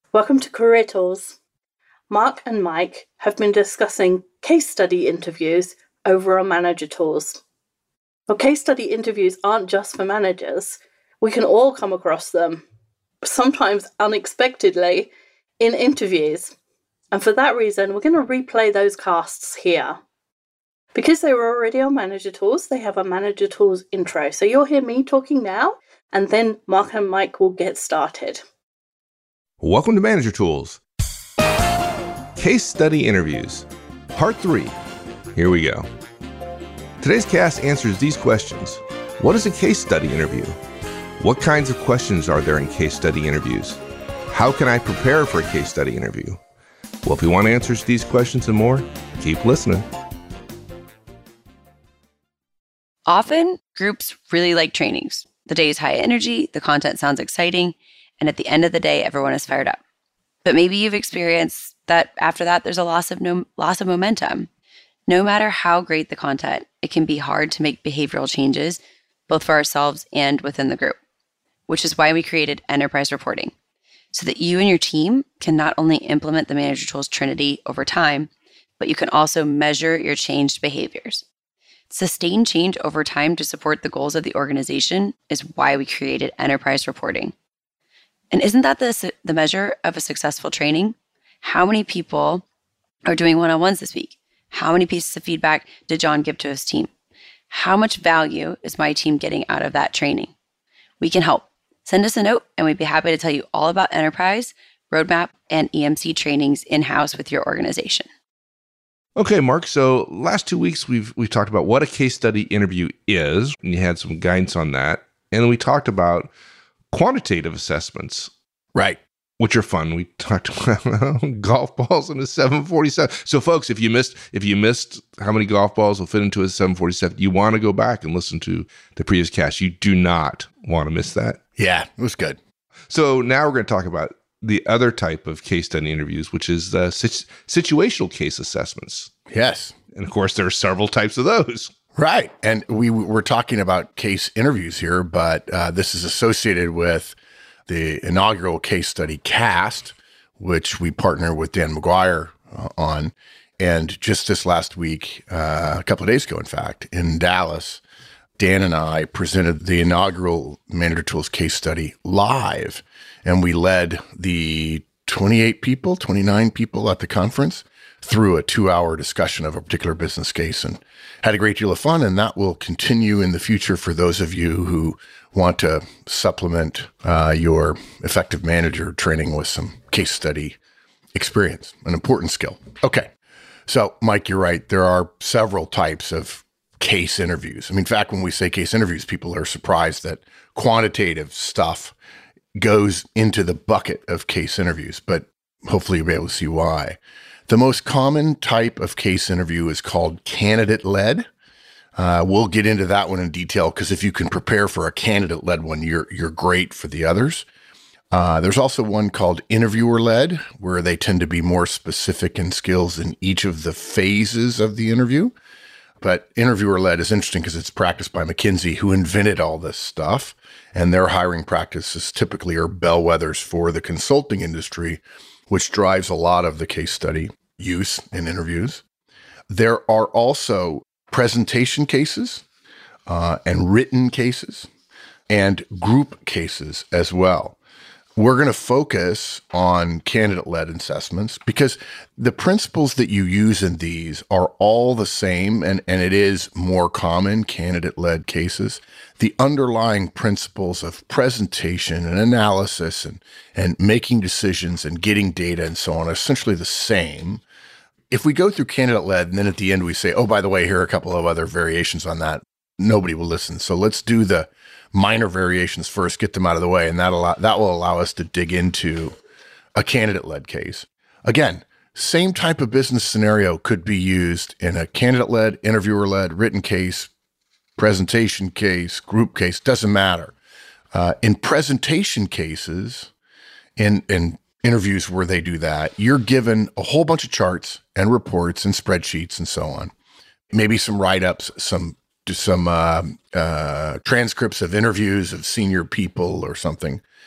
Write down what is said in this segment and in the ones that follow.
Welcome to Career Tools. Mark and Mike have been discussing case study interviews over on Manager Tools. Well, case study interviews aren't just for managers. We can all come across them, sometimes unexpectedly, in interviews. And for that reason, we're going to replay those casts here. Because they were already on Manager Tools, they have a Manager Tools intro. So you'll hear me talking now, and then Mark and Mike will get started. Welcome to Manager Tools. Case Study Interviews, Part 3. Here we go. Today's cast answers these questions. What is a case study interview? What kinds of questions are there in case study interviews? How can I prepare for a case study interview? Well, if you want answers to these questions and more, keep listening. Often, groups really like trainings. The day is high energy, the content sounds exciting, and at the end of the day, everyone is fired up. But maybe you've experienced that after that, there's a loss of momentum. No matter how great the content, it can be hard to make behavioral changes, both for ourselves and within the group, which is why we created enterprise reporting, so that you and your team can not only implement the Manager Tools Trinity over time, but you can also measure your changed behaviors. Sustained change over time to support the goals of the organization is why we created enterprise reporting. And isn't that the measure of a successful training? How many people are doing one-on-ones this week? How many pieces of feedback did John give to his team? How much value is my team getting out of that training? We can help. Send us a note and we'd be happy to tell you all about enterprise, roadmap, and EMC trainings in-house with your organization. Okay, Mark, so last 2 weeks we've talked about what a case study interview is, and you had some guidance on that. And we talked about quantitative assessments. Right. Which are fun. We talked about golf balls in a 747. So folks, if you missed how many golf balls will fit into a 747, you want to go back and listen to the previous cast. You do not want to miss that. Yeah, it was good. So now we're going to talk about the other type of case study interviews, which is the situational case assessments. Yes. And of course, there are several types of those. Right. And we're talking about case interviews here, but this is associated with the inaugural case study cast, which we partner with Dan McGuire on. And just this last week, a couple of days ago, in fact, in Dallas, Dan and I presented the inaugural Manager Tools case study live. And we led the 29 people at the conference through a 2-hour discussion of a particular business case and had a great deal of fun. And that will continue in the future for those of you who want to supplement your effective manager training with some case study experience, an important skill. Okay. So, Mike, you're right. There are several types of case interviews. I mean, in fact, when we say case interviews, people are surprised that quantitative stuff goes into the bucket of case interviews, but hopefully you'll be able to see why. The most common type of case interview is called candidate-led. We'll get into that one in detail because if you can prepare for a candidate-led one, you're great for the others. There's also one called interviewer-led, where they tend to be more specific in skills in each of the phases of the interview. But interviewer-led is interesting because it's practiced by McKinsey, who invented all this stuff. And their hiring practices typically are bellwethers for the consulting industry, which drives a lot of the case study use in interviews. There are also presentation cases and written cases and group cases as well. We're going to focus on candidate-led assessments because the principles that you use in these are all the same, and it is more common, candidate-led cases. The underlying principles of presentation and analysis and making decisions and getting data and so on are essentially the same. If we go through candidate-led and then at the end we say, oh, by the way, here are a couple of other variations on that, nobody will listen. So let's do the minor variations first, get them out of the way, and that will allow us to dig into a candidate-led case. Again, same type of business scenario could be used in a candidate-led, interviewer-led, written case, presentation case, group case, doesn't matter. In presentation cases, in interviews where they do that, you're given a whole bunch of charts and reports and spreadsheets and so on. Maybe some write-ups, some transcripts of interviews of senior people or something.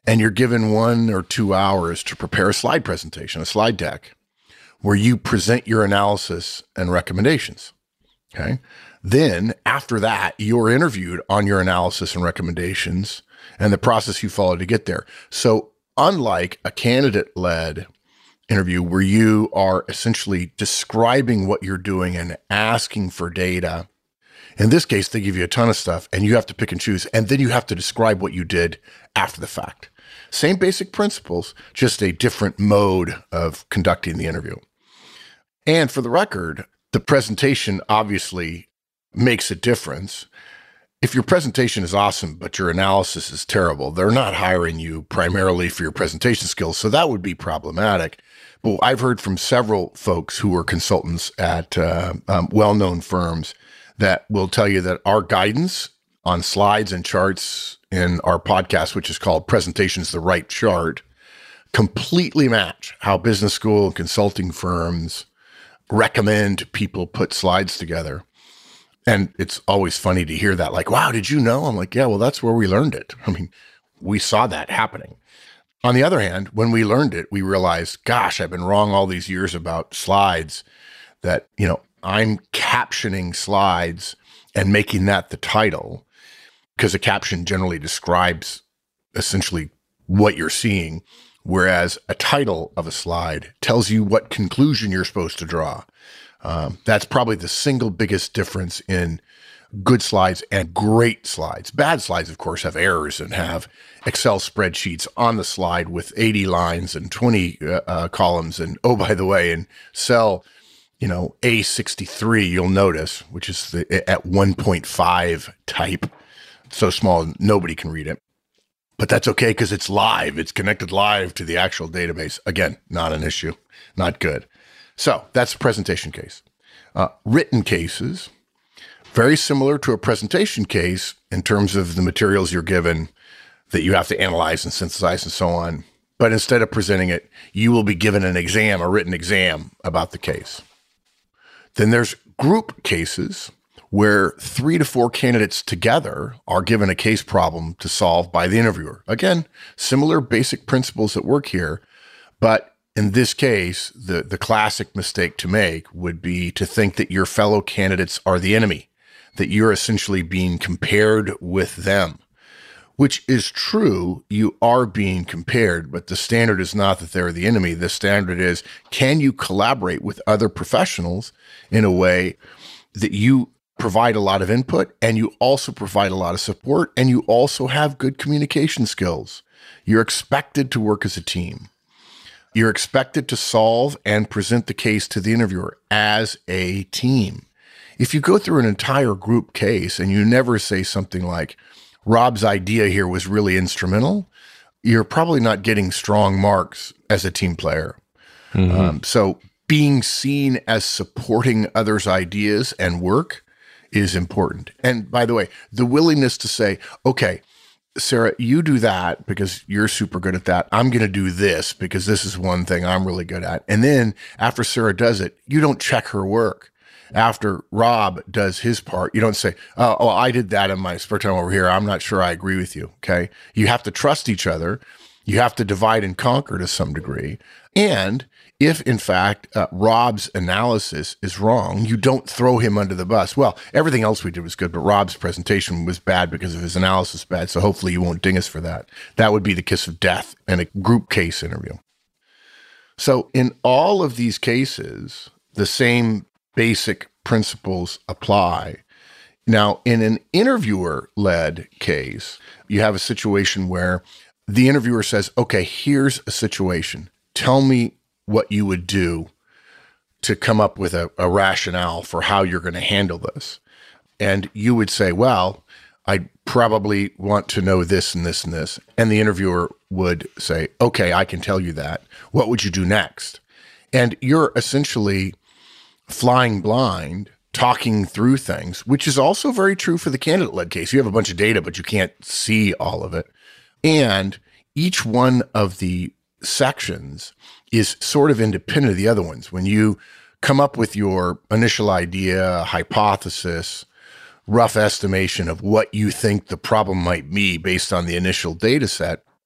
and you're given 1 or 2 hours to prepare a slide presentation, a slide deck, where you present your analysis and recommendations. Okay. Then after that, you're interviewed on your analysis and recommendations and the process you follow to get there. So unlike a candidate-led interview where you are essentially describing what you're doing and asking for data, in this case, they give you a ton of stuff and you have to pick and choose, and then you have to describe what you did after the fact. Same basic principles, just a different mode of conducting the interview. And for the record, the presentation obviously makes a difference. If your presentation is awesome, but your analysis is terrible, they're not hiring you primarily for your presentation skills. So that would be problematic. But I've heard from several folks who are consultants at well-known firms that will tell you that our guidance on slides and charts in our podcast, which is called Presentations the Right Chart, completely match how business school and consulting firms recommend people put slides together. And it's always funny to hear that, like, wow, did you know? I'm like, yeah, well, that's where we learned it. I mean, we saw that happening. On the other hand, when we learned it, we realized, gosh, I've been wrong all these years about slides, that, I'm captioning slides and making that the title, because a caption generally describes essentially what you're seeing, whereas a title of a slide tells you what conclusion you're supposed to draw. That's probably the single biggest difference in good slides and great slides. Bad slides, of course, have errors and have Excel spreadsheets on the slide with 80 lines and 20 columns. And oh, by the way, in cell, A63, you'll notice, which is at 1.5 type, so small nobody can read it. But that's okay because it's live. It's connected live to the actual database. Again, not an issue, not good. So that's a presentation case. Written cases, very similar to a presentation case in terms of the materials you're given that you have to analyze and synthesize and so on. But instead of presenting it, you will be given an exam, a written exam about the case. Then there's group cases where 3 to 4 candidates together are given a case problem to solve by the interviewer. Again, similar basic principles at work here, but in this case, the classic mistake to make would be to think that your fellow candidates are the enemy, that you're essentially being compared with them, which is true. You are being compared, but the standard is not that they're the enemy. The standard is, can you collaborate with other professionals in a way that you provide a lot of input and you also provide a lot of support and you also have good communication skills? You're expected to work as a team. You're expected to solve and present the case to the interviewer as a team. If you go through an entire group case and you never say something like, Rob's idea here was really instrumental, you're probably not getting strong marks as a team player. Mm-hmm. So being seen as supporting others' ideas and work is important. And by the way, the willingness to say, okay, Sarah, you do that because you're super good at that. I'm going to do this because this is one thing I'm really good at. And then after Sarah does it, you don't check her work. After Rob does his part, you don't say, oh, I did that in my spare time over here. I'm not sure I agree with you. Okay. You have to trust each other. You have to divide and conquer to some degree. And if in fact, Rob's analysis is wrong, you don't throw him under the bus. Well, everything else we did was good, but Rob's presentation was bad because of his analysis bad. So hopefully you won't ding us for that. That would be the kiss of death in a group case interview. So in all of these cases, the same basic principles apply. Now, in an interviewer-led case, you have a situation where the interviewer says, okay, here's a situation. Tell me what you would do to come up with a rationale for how you're going to handle this. And you would say, well, I probably want to know this and this and this. And the interviewer would say, okay, I can tell you that. What would you do next? And you're essentially flying blind, talking through things, which is also very true for the candidate-led case. You have a bunch of data, but you can't see all of it. And each one of the sections is sort of independent of the other ones. When you come up with your initial idea, hypothesis, rough estimation of what you think the problem might be based on the initial data set,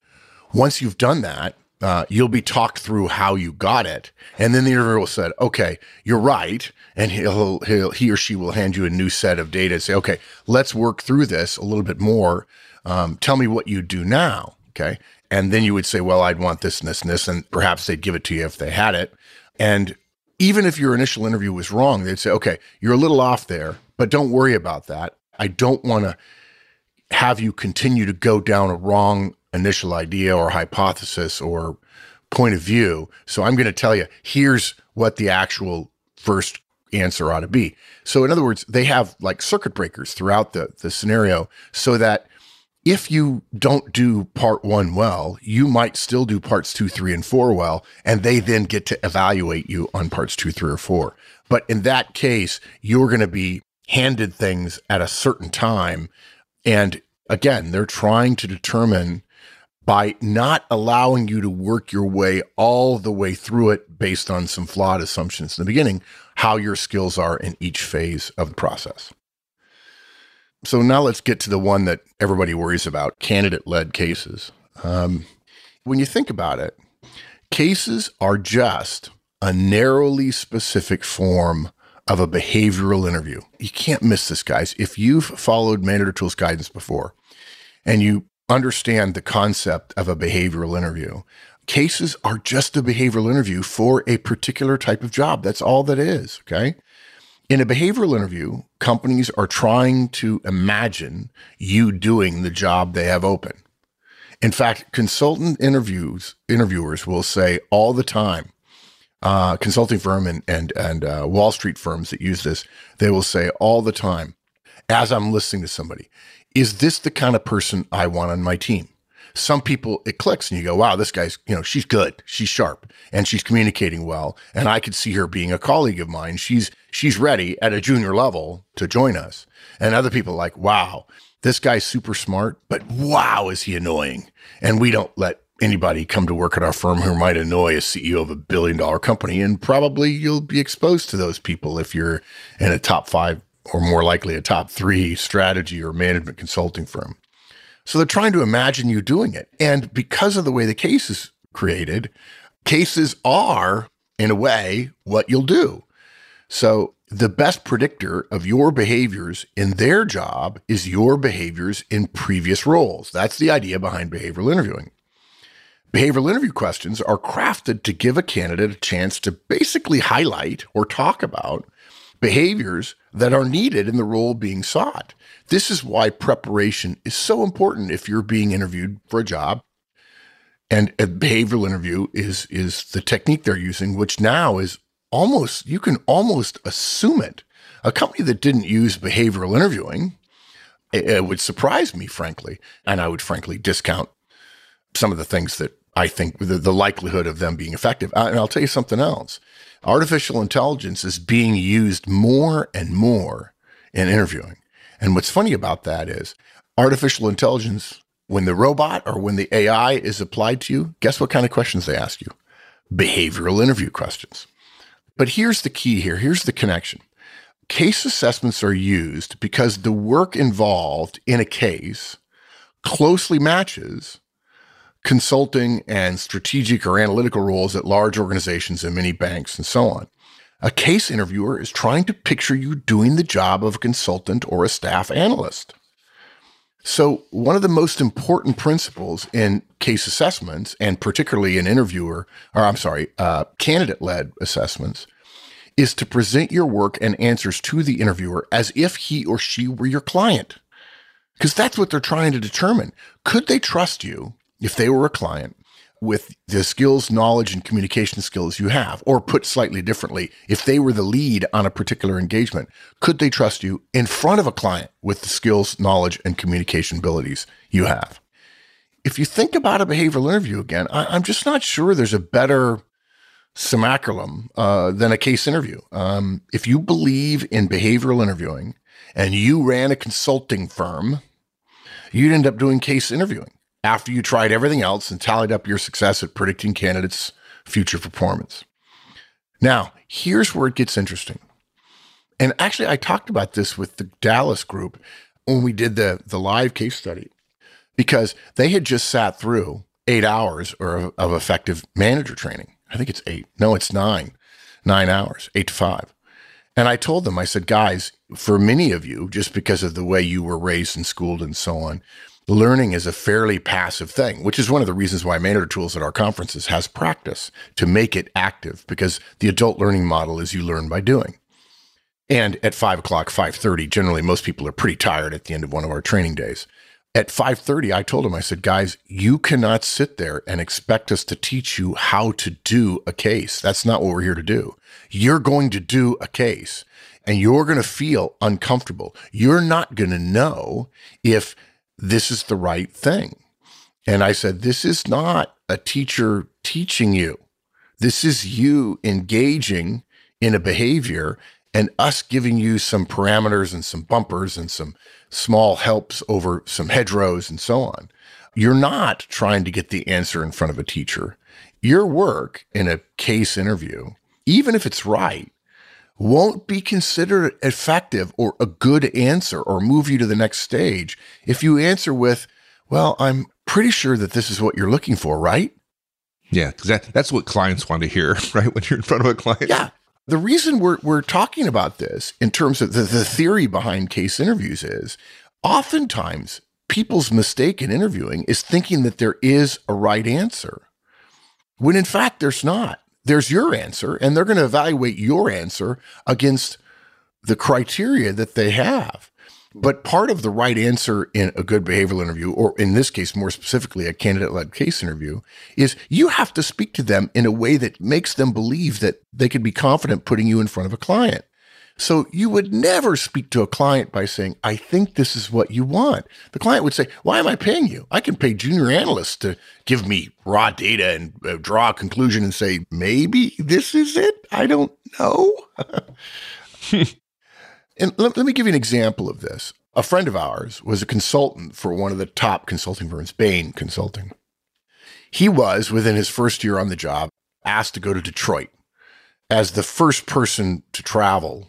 Once you've done that, you'll be talked through how you got it. And then the interviewer will say, okay, you're right. And he or she will hand you a new set of data and say, okay, let's work through this a little bit more. Tell me what you do now. Okay. And then you would say, well, I'd want this and this and this. And perhaps they'd give it to you if they had it. And even if your initial interview was wrong, they'd say, okay, you're a little off there, but don't worry about that. I don't want to have you continue to go down a wrong initial idea or hypothesis or point of view. So I'm going to tell you, here's what the actual first answer ought to be. So in other words, they have like circuit breakers throughout the scenario so that if you don't do part 1 well, you might still do parts 2, 3, and 4 well, and they then get to evaluate you on parts 2, 3, or 4. But in that case, you're going to be handed things at a certain time. And again, they're trying to determine, by not allowing you to work your way all the way through it based on some flawed assumptions in the beginning, how your skills are in each phase of the process. So now let's get to the one that everybody worries about, candidate-led cases. When you think about it, cases are just a narrowly specific form of a behavioral interview. You can't miss this, guys. If you've followed Manager Tools guidance before and you understand the concept of a behavioral interview, cases are just a behavioral interview for a particular type of job. That's all that is, okay? In a behavioral interview, companies are trying to imagine you doing the job they have open. In fact, consultant interviewers will say all the time, consulting firm and Wall Street firms that use this, they will say all the time, as I'm listening to somebody, is this the kind of person I want on my team? Some people, it clicks and you go, wow, this guy's, she's good. She's sharp and she's communicating well. And I could see her being a colleague of mine. She's ready at a junior level to join us. And other people are like, wow, this guy's super smart, but wow, is he annoying. And we don't let anybody come to work at our firm who might annoy a CEO of a $1 billion company. And probably you'll be exposed to those people if you're in a top 5 or more likely a top 3 strategy or management consulting firm. So they're trying to imagine you doing it. And because of the way the case is created, cases are, in a way, what you'll do. So the best predictor of your behaviors in their job is your behaviors in previous roles. That's the idea behind behavioral interviewing. Behavioral interview questions are crafted to give a candidate a chance to basically highlight or talk about behaviors that are needed in the role being sought. This is why preparation is so important if you're being interviewed for a job. And a behavioral interview is the technique they're using, which now is almost, you can almost assume it. A company that didn't use behavioral interviewing, it would surprise me, frankly. And I would frankly discount some of the things that I think the likelihood of them being effective. And I'll tell you something else. Artificial intelligence is being used more and more in interviewing. And what's funny about that is artificial intelligence, when the robot or when the AI is applied to you, guess what kind of questions they ask you? Behavioral interview questions. But here's the key here. Here's the connection. Case assessments are used because the work involved in a case closely matches consulting and strategic or analytical roles at large organizations and many banks and so on. A case interviewer is trying to picture you doing the job of a consultant or a staff analyst. So one of the most important principles in case assessments, and particularly in candidate-led assessments, is to present your work and answers to the interviewer as if he or she were your client. Because that's what they're trying to determine. Could they trust you if they were a client with the skills, knowledge, and communication skills you have? Or put slightly differently, if they were the lead on a particular engagement, could they trust you in front of a client with the skills, knowledge, and communication abilities you have? If you think about a behavioral interview again, I'm just not sure there's a better simulacrum than a case interview. If you believe in behavioral interviewing and you ran a consulting firm, you'd end up doing case interviewing after you tried everything else and tallied up your success at predicting candidates' future performance. Now, here's where it gets interesting. And actually, I talked about this with the Dallas group when we did the live case study, because they had just sat through 8 hours of effective manager training. I think it's 8. No, it's 9 hours, 8 to 5. And I told them, I said, guys, for many of you, just because of the way you were raised and schooled and so on, learning is a fairly passive thing, which is one of the reasons why Manager Tools at our conferences has practice to make it active, because the adult learning model is you learn by doing. And at 5 o'clock, 5:30, generally most people are pretty tired at the end of one of our training days. At 5:30, I told them, I said, guys, you cannot sit there and expect us to teach you how to do a case. That's not what we're here to do. You're going to do a case and you're going to feel uncomfortable. You're not going to know if this is the right thing. And I said, this is not a teacher teaching you. This is you engaging in a behavior and us giving you some parameters and some bumpers and some small helps over some hedgerows and so on. You're not trying to get the answer in front of a teacher. Your work in a case interview, even if it's right, won't be considered effective or a good answer or move you to the next stage if you answer with, well, I'm pretty sure that this is what you're looking for, right? Yeah, because that's what clients want to hear, right? When you're in front of a client. Yeah. The reason we're talking about this in terms of the theory behind case interviews is oftentimes people's mistake in interviewing is thinking that there is a right answer, when in fact there's not. There's your answer, and they're going to evaluate your answer against the criteria that they have. But part of the right answer in a good behavioral interview, or in this case, more specifically, a candidate-led case interview, is you have to speak to them in a way that makes them believe that they could be confident putting you in front of a client. So you would never speak to a client by saying, I think this is what you want. The client would say, why am I paying you? I can pay junior analysts to give me raw data and draw a conclusion and say, maybe this is it. I don't know. And let me give you an example of this. A friend of ours was a consultant for one of the top consulting firms, Bain Consulting. He was, within his first year on the job, asked to go to Detroit as the first person to travel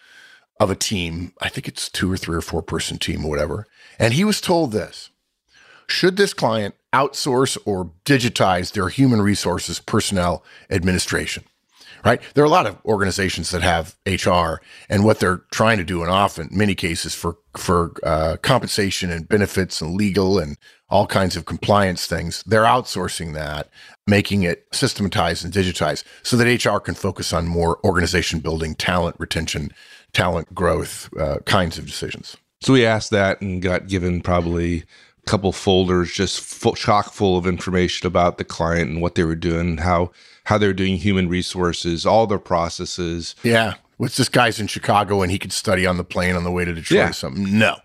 of a team. I think it's 2 or 3 or 4 person team or whatever. And he was told this: should this client outsource or digitize their human resources personnel administration? Right? There are a lot of organizations that have HR, and what they're trying to do, and often, many cases, for compensation and benefits and legal and all kinds of compliance things, they're outsourcing that, making it systematized and digitized so that HR can focus on more organization building, talent retention, talent growth kinds of decisions. So we asked that and got given probably a couple folders just chock full of information about the client and what they were doing, how they're doing human resources, all their processes. Yeah. What's this guy's in Chicago and he could study on the plane on the way to Detroit or something? No.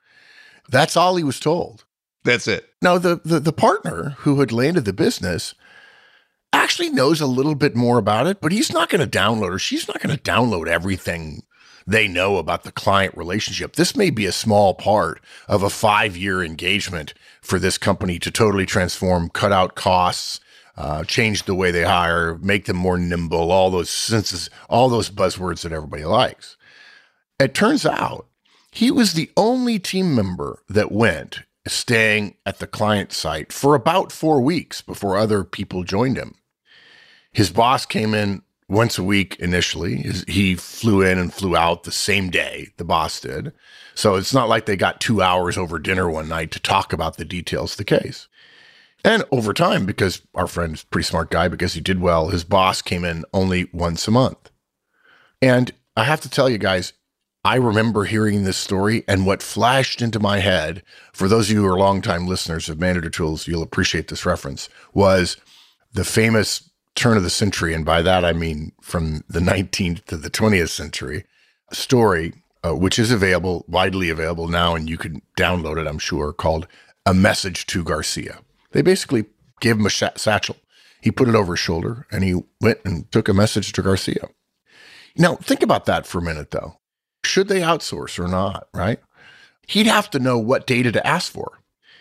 That's all he was told. That's it. Now, the partner who had landed the business actually knows a little bit more about it, but he's not going to download, or she's not going to download everything they know about the client relationship. This may be a small part of a 5-year engagement for this company to totally transform, cut out costs, change the way they hire, make them more nimble, all those senses, all those buzzwords that everybody likes. It turns out he was the only team member that went, staying at the client site for about 4 weeks before other people joined him. His boss came in once a week initially. He flew in and flew out the same day, the boss did. So it's not like they got 2 hours over dinner one night to talk about the details of the case. And over time, because our friend is a pretty smart guy, because he did well, his boss came in only once a month. And I have to tell you guys, I remember hearing this story, and what flashed into my head, for those of you who are longtime listeners of Manager Tools, you'll appreciate this reference, was the famous turn of the century, and by that I mean from the 19th to the 20th century, story, which is available, widely available now, and you can download it, I'm sure, called A Message to Garcia. They basically gave him a satchel. He put it over his shoulder, and he went and took a message to Garcia. Now, think about that for a minute, though. Should they outsource or not, right? He'd have to know what data to ask for.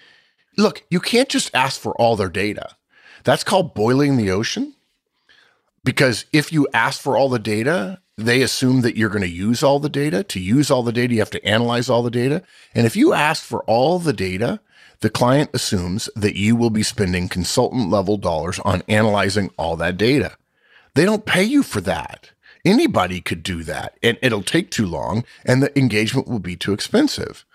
Look, you can't just ask for all their data. That's called boiling the ocean. Because if you ask for all the data, they assume that you're going to use all the data. To use all the data, you have to analyze all the data. And if you ask for all the data, the client assumes that you will be spending consultant level dollars on analyzing all that data. They don't pay you for that. Anybody could do that, and it'll take too long, and the engagement will be too expensive.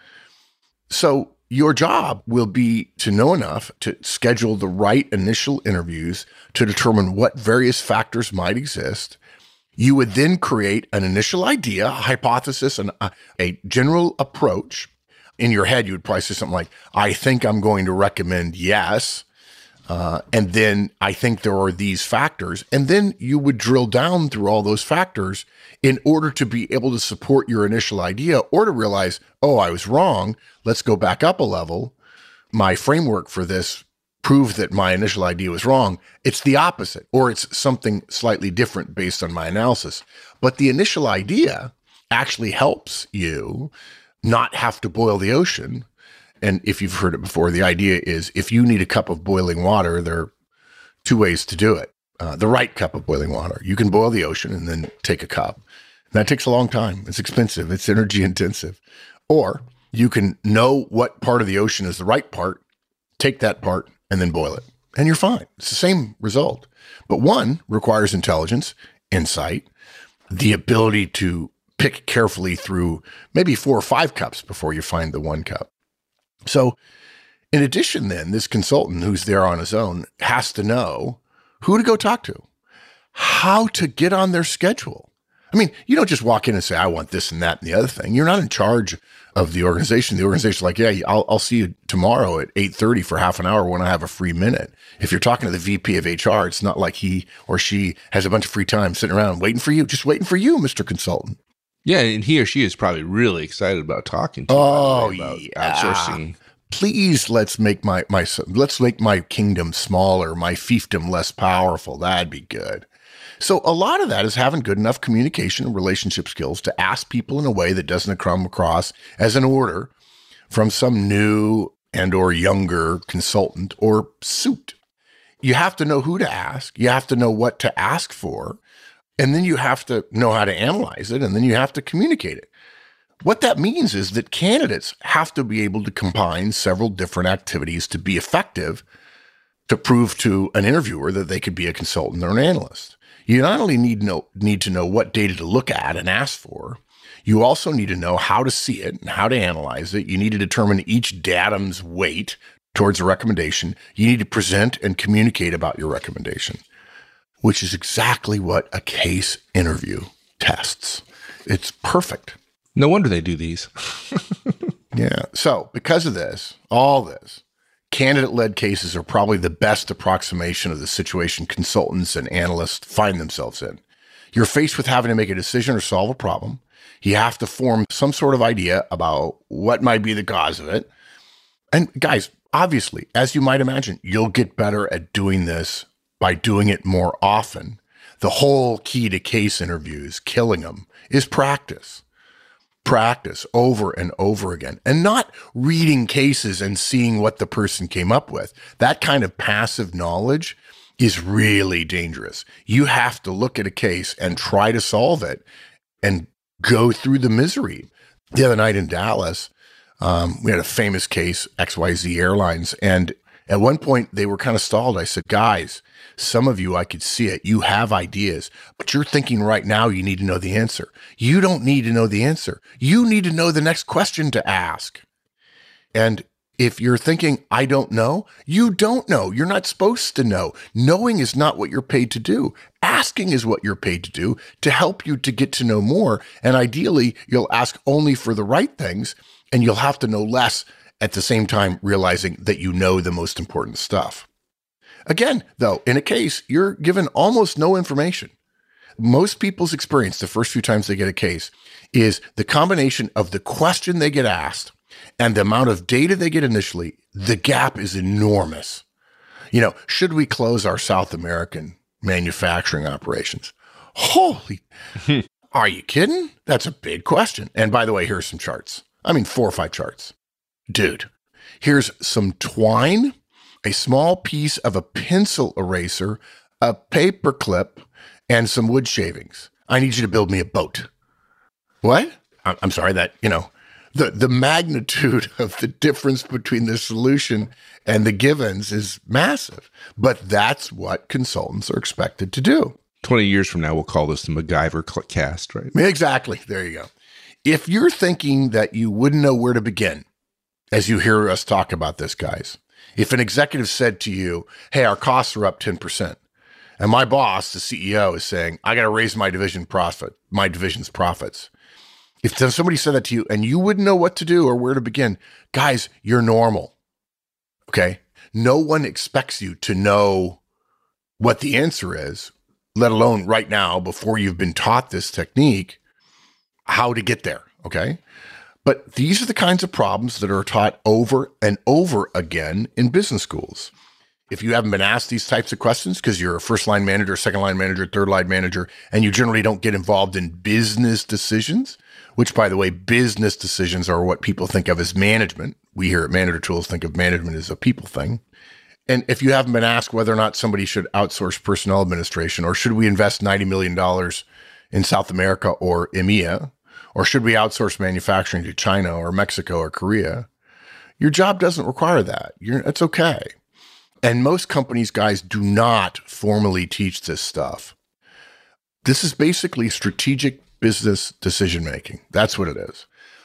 So your job will be to know enough to schedule the right initial interviews to determine what various factors might exist. You would then create an initial idea, a hypothesis, and a general approach. In your head, you would probably say something like, I think I'm going to recommend yes. And then I think there are these factors. And then you would drill down through all those factors in order to be able to support your initial idea or to realize, oh, I was wrong. Let's go back up a level. My framework for this proved that my initial idea was wrong. It's the opposite, or it's something slightly different based on my analysis. But the initial idea actually helps you not have to boil the ocean. And if you've heard it before, the idea is if you need a cup of boiling water, there are two ways to do it. The right cup of boiling water. You can boil the ocean and then take a cup. And that takes a long time. It's expensive. It's energy intensive. Or you can know what part of the ocean is the right part, take that part, and then boil it. And you're fine. It's the same result. But one requires intelligence, insight, the ability to pick carefully through maybe 4 or 5 cups before you find the one cup. So in addition, then, this consultant who's there on his own has to know who to go talk to, how to get on their schedule. I mean, you don't just walk in and say, I want this and that and the other thing. You're not in charge of the organization. The organization's like, yeah, I'll see you tomorrow at 8:30 for half an hour when I have a free minute. If you're talking to the VP of HR, it's not like he or she has a bunch of free time sitting around waiting for you, just waiting for you, Mr. Consultant. Yeah, and he or she is probably really excited about talking to you about outsourcing. Please, let's make my kingdom smaller, my fiefdom less powerful. That'd be good. So a lot of that is having good enough communication and relationship skills to ask people in a way that doesn't come across as an order from some new and or younger consultant or suit. You have to know who to ask. You have to know what to ask for. And then you have to know how to analyze it, and then you have to communicate it. What that means is that candidates have to be able to combine several different activities to be effective to prove to an interviewer that they could be a consultant or an analyst. You not only need to know what data to look at and ask for, you also need to know how to see it and how to analyze it. You need to determine each datum's weight towards a recommendation. You need to present and communicate about your recommendation, which is exactly what a case interview tests. It's perfect. No wonder they do these. Yeah. So because of this, all this, candidate-led cases are probably the best approximation of the situation consultants and analysts find themselves in. You're faced with having to make a decision or solve a problem. You have to form some sort of idea about what might be the cause of it. And guys, obviously, as you might imagine, you'll get better at doing this by doing it more often. The whole key to case interviews, killing them, is practice. Practice over and over again, and not reading cases and seeing what the person came up with. That kind of passive knowledge is really dangerous. You have to look at a case and try to solve it and go through the misery. The other night in Dallas, we had a famous case, XYZ Airlines, and at one point they were kind of stalled. I said, guys, some of you, I could see it. You have ideas, but you're thinking right now you need to know the answer. You don't need to know the answer. You need to know the next question to ask. And if you're thinking, I don't know, you don't know. You're not supposed to know. Knowing is not what you're paid to do. Asking is what you're paid to do to help you to get to know more. And ideally, you'll ask only for the right things, and you'll have to know less at the same time realizing that you know the most important stuff. Again, though, in a case, you're given almost no information. Most people's experience the first few times they get a case is the combination of the question they get asked and the amount of data they get initially. The gap is enormous. You know, should we close our South American manufacturing operations? Holy, are you kidding? That's a big question. And by the way, here's some charts. 4 or 5 charts. Dude, here's some twine, a small piece of a pencil eraser, a paper clip, and some wood shavings. I need you to build me a boat. What? I'm sorry, The magnitude of the difference between the solution and the givens is massive. But that's what consultants are expected to do. 20 years from now, we'll call this the MacGyver cast, right? Exactly. There you go. If you're thinking that you wouldn't know where to begin, as you hear us talk about this, guys, if an executive said to you, hey, our costs are up 10%, and my boss, the CEO, is saying, I got to raise my division's profits. If somebody said that to you and you wouldn't know what to do or where to begin, guys, you're normal. Okay? No one expects you to know what the answer is, let alone right now, before you've been taught this technique, how to get there. Okay? But these are the kinds of problems that are taught over and over again in business schools. If you haven't been asked these types of questions because you're a first-line manager, second-line manager, third-line manager, and you generally don't get involved in business decisions, which, by the way, business decisions are what people think of as management. We here at Manager Tools think of management as a people thing. And if you haven't been asked whether or not somebody should outsource personnel administration, or should we invest $90 million in South America or EMEA, or should we outsource manufacturing to China or Mexico or Korea, your job doesn't require that. It's okay. And most companies, guys, do not formally teach this stuff. This is basically strategic business decision-making. That's what it is.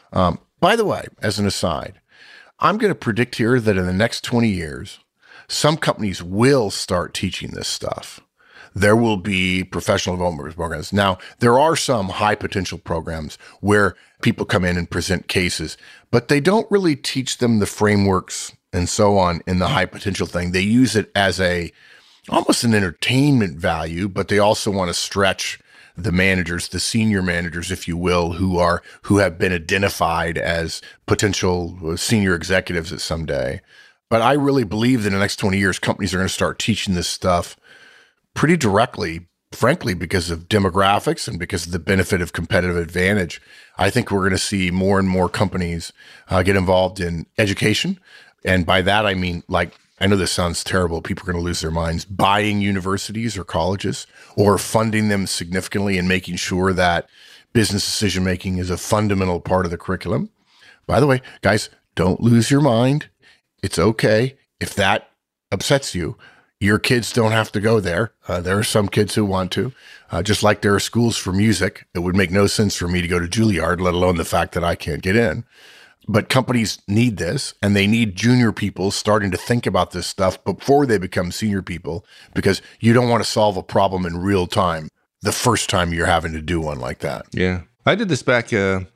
By the way, as an aside, I'm going to predict here that in the next 20 years, some companies will start teaching this stuff. There will be professional development programs. Now, there are some high potential programs where people come in and present cases, but they don't really teach them the frameworks and so on in the high potential thing. They use it as almost an entertainment value, but they also want to stretch the managers, the senior managers, if you will, who have been identified as potential senior executives at some day. But I really believe that in the next 20 years, companies are going to start teaching this stuff pretty directly, frankly, because of demographics and because of the benefit of competitive advantage. I think we're going to see more and more companies get involved in education. And by that, I mean, like, I know this sounds terrible. People are going to lose their minds, buying universities or colleges or funding them significantly and making sure that business decision-making is a fundamental part of the curriculum. By the way, guys, don't lose your mind. It's okay if that upsets you. Your kids don't have to go there. There are some kids who want to, just like there are schools for music. It would make no sense for me to go to Juilliard, let alone the fact that I can't get in. But companies need this, and they need junior people starting to think about this stuff before they become senior people, because you don't want to solve a problem in real time the first time you're having to do one like that. Yeah. I did this back,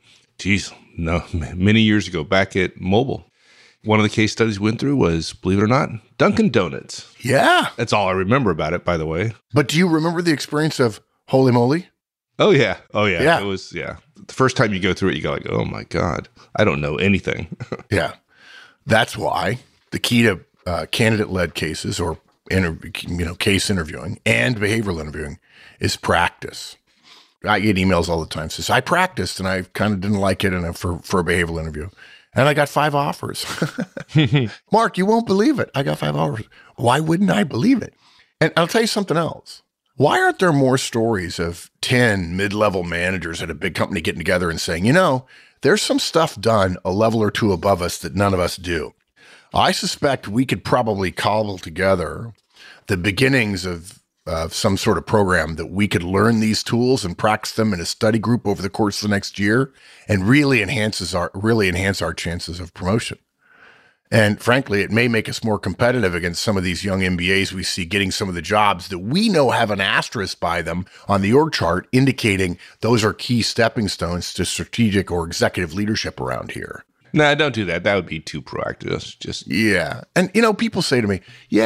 many years ago, back at Mobile. One of the case studies we went through was, believe it or not, Dunkin' Donuts. Yeah. That's all I remember about it, by the way. But do you remember the experience of holy moly? Oh, yeah. Yeah. It was, The first time you go through it, you go like, oh, my God, I don't know anything. Yeah. That's why the key to candidate-led cases or case interviewing and behavioral interviewing is practice. I get emails all the time. Says, I practiced and I kind of didn't like it for a behavioral interview. And I got 5 offers. Mark, you won't believe it. I got 5 offers. Why wouldn't I believe it? And I'll tell you something else. Why aren't there more stories of 10 mid-level managers at a big company getting together and saying, there's some stuff done a level or two above us that none of us do? I suspect we could probably cobble together the beginnings of some sort of program that we could learn these tools and practice them in a study group over the course of the next year and really enhance our chances of promotion. And frankly, it may make us more competitive against some of these young MBAs we see getting some of the jobs that we know have an asterisk by them on the org chart, indicating those are key stepping stones to strategic or executive leadership around here. No, don't do that. That would be too proactive. Yeah. And, people say to me,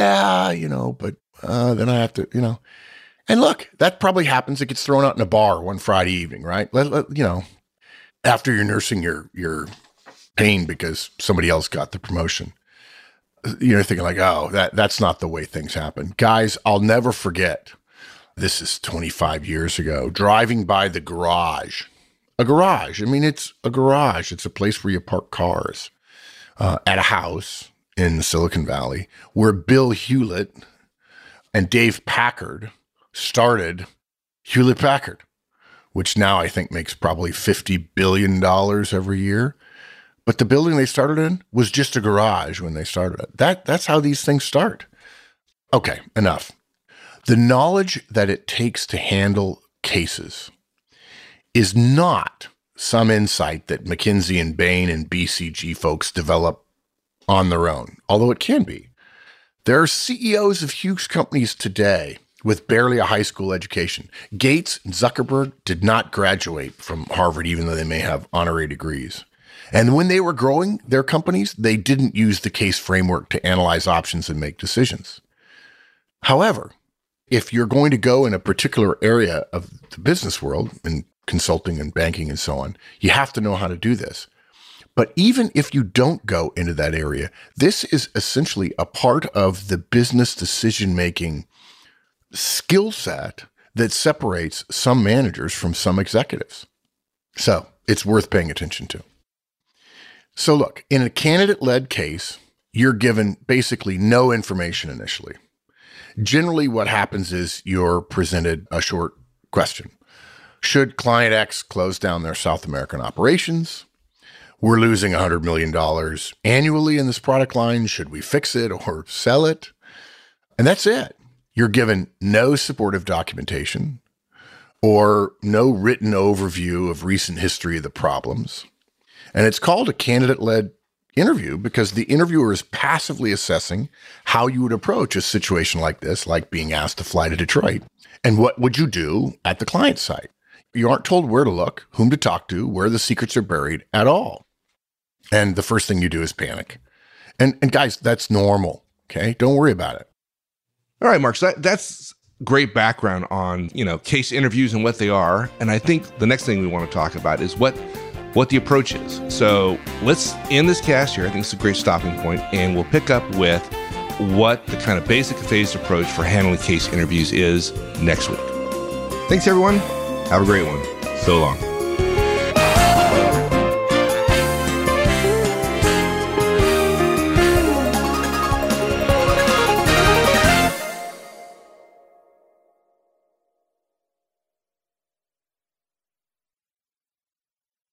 but then I have to, and look, that probably happens. It gets thrown out in a bar one Friday evening, right? After you're nursing your pain because somebody else got the promotion, you're thinking like, oh, that's not the way things happen. Guys, I'll never forget. This is 25 years ago, driving by the garage. A garage. I mean, it's a garage. It's a place where you park cars at a house in Silicon Valley where Bill Hewlett and Dave Packard started Hewlett Packard, which now I think makes probably $50 billion every year. but the building they started in was just a garage when they started it. That's how these things start. Okay, enough. The knowledge that it takes to handle cases is not some insight that McKinsey and Bain and BCG folks develop on their own, although it can be. There are CEOs of huge companies today with barely a high school education. Gates and Zuckerberg did not graduate from Harvard, even though they may have honorary degrees. And when they were growing their companies, they didn't use the case framework to analyze options and make decisions. However, if you're going to go in a particular area of the business world, in consulting and banking and so on, you have to know how to do this. But even if you don't go into that area, this is essentially a part of the business decision-making skill set that separates some managers from some executives. So it's worth paying attention to. So look, in a candidate-led case, you're given basically no information initially. Generally, what happens is you're presented a short question. Should client X close down their South American operations? We're losing $100 million annually in this product line. Should we fix it or sell it? And that's it. You're given no supportive documentation or no written overview of recent history of the problems. And it's called a candidate-led interview because the interviewer is passively assessing how you would approach a situation like this, like being asked to fly to Detroit. And what would you do at the client site? You aren't told where to look, whom to talk to, where the secrets are buried at all. And the first thing you do is panic. And guys, that's normal, okay? Don't worry about it. All right, Mark, so that's great background on, case interviews and what they are. And I think the next thing we want to talk about is what the approach is. So let's end this cast here. I think it's a great stopping point, and we'll pick up with what the kind of basic phased approach for handling case interviews is next week. Thanks, everyone. Have a great one. So long.